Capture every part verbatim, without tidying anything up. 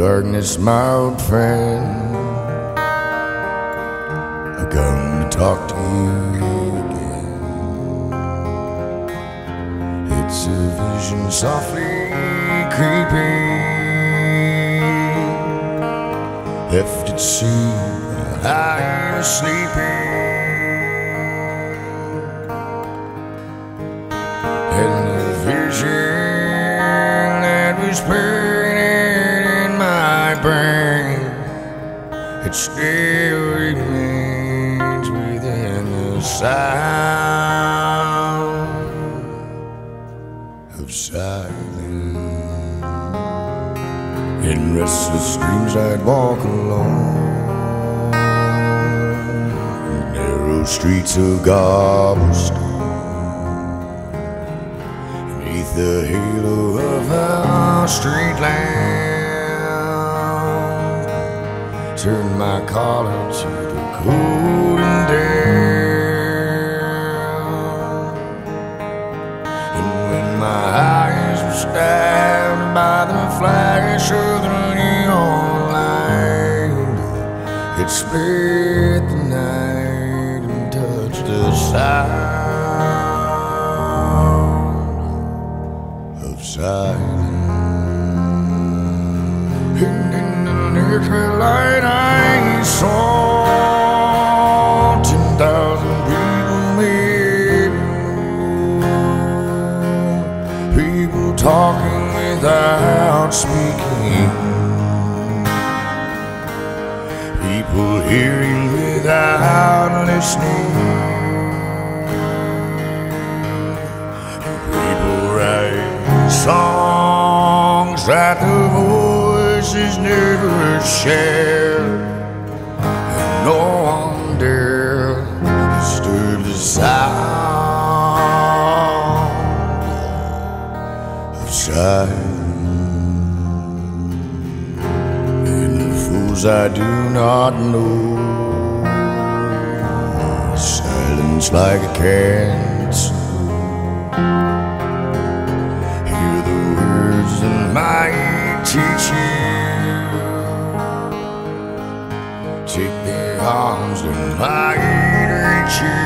darkness, my old friend, I come to talk to you again. It's a vision softly creeping, left at sea while I was sleeping, and the vision that was painted in my brain, it still remains within the sound of silence. In restless dreams I'd walk along narrow streets of cobblestone, beneath the halo of our street lamp, turn my collar to the cold and damp. And when my eyes were stabbed by the flash of the neon light, it split the night and touched the sound of silence. And in the naked light I saw ten thousand people, maybe more, people talking without speaking, people hearing without listening, people writing songs that the voices never shared, and no one dare disturb the sound of silence. And the fools I do not know, silence like a cancer, hear the words that might teach you, take their arms that might reach you,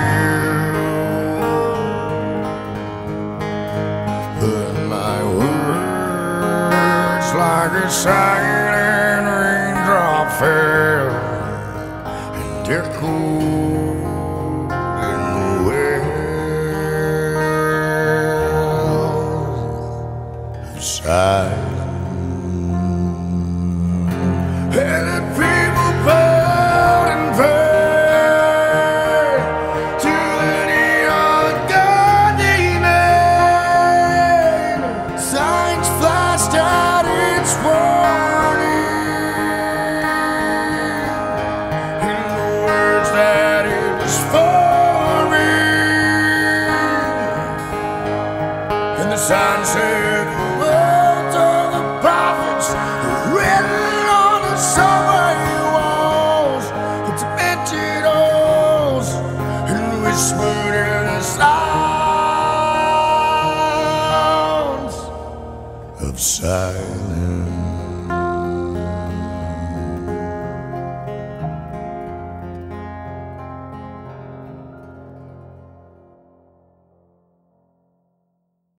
but my words like a silent raindrop fell and echoed in the wells of silence. And the people bowed and prayed to the neon god they made. Science flashed out its warning in the words that it was forming. And the sign said, the words of the prophets were written